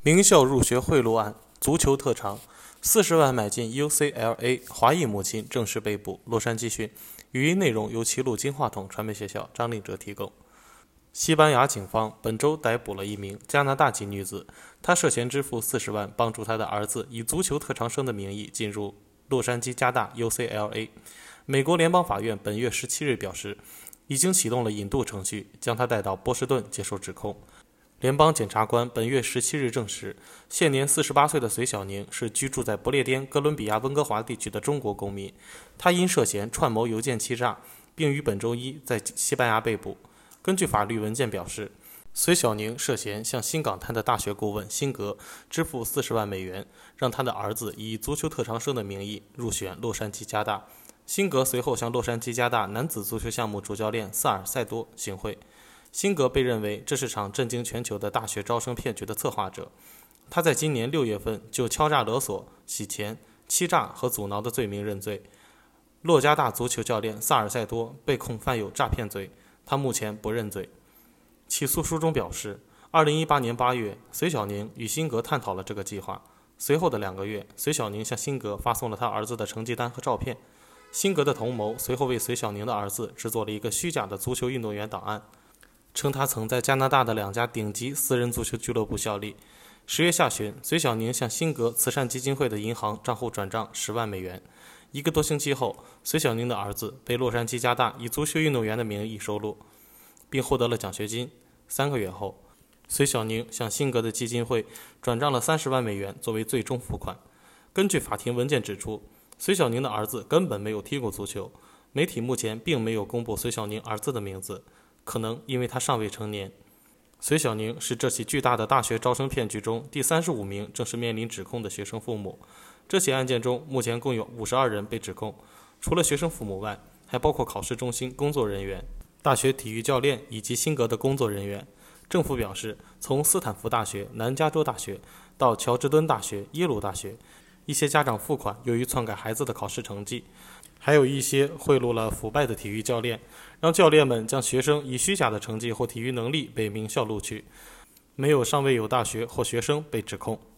名校入学贿赂案，足球特长，40万买进 UCLA， 华裔母亲正式被捕。洛杉矶讯，语音内容由齐鲁金话筒传媒学校张令哲提供。西班牙警方本周逮捕了一名加拿大籍女子，她涉嫌支付40万帮助她的儿子以足球特长生的名义进入洛杉矶加大 UCLA。美国联邦法院本月17日表示，已经启动了引渡程序，将她带到波士顿接受指控。联邦检察官本月17日证实，现年48岁的隋小宁是居住在不列颠哥伦比亚温哥华地区的中国公民，他因涉嫌串谋邮件欺诈，并于本周一在西班牙被捕。根据法律文件表示，隋小宁涉嫌向新港滩的大学顾问辛格支付40万美元，让他的儿子以足球特长生的名义入选洛杉矶加大。辛格随后向洛杉矶加大男子足球项目主教练萨尔塞多行贿。辛格被认为这是场震惊全球的大学招生骗局的策划者。他在今年6月份就敲诈勒索、洗钱、欺诈和阻挠的罪名认罪。洛加大足球教练萨尔塞多被控犯有诈骗罪，他目前不认罪。起诉书中表示，2018年8月，隋小宁与辛格探讨了这个计划。随后的2个月，隋小宁向辛格发送了他儿子的成绩单和照片。辛格的同谋随后为隋小宁的儿子制作了一个虚假的足球运动员档案，称他曾在加拿大的2家顶级私人足球俱乐部效力。10月下旬，隋小宁向辛格慈善基金会的银行账户转账10万美元。1个多星期后，隋小宁的儿子被洛杉矶加大以足球运动员的名义收录，并获得了奖学金。3个月后，隋小宁向辛格的基金会转账了30万美元作为最终付款。根据法庭文件指出，隋小宁的儿子根本没有踢过足球，媒体目前并没有公布隋小宁儿子的名字，可能因为他尚未成年。隋小宁是这起巨大的大学招生骗局中第35名正式面临指控的学生父母。这起案件中目前共有52人被指控，除了学生父母外，还包括考试中心工作人员、大学体育教练以及辛格的工作人员。政府表示，从斯坦福大学、南加州大学到乔治敦大学、耶鲁大学，一些家长付款用于篡改孩子的考试成绩，还有一些贿赂了腐败的体育教练，让教练们将学生以虚假的成绩或体育能力被名校录取。没有尚未有大学或学生被指控。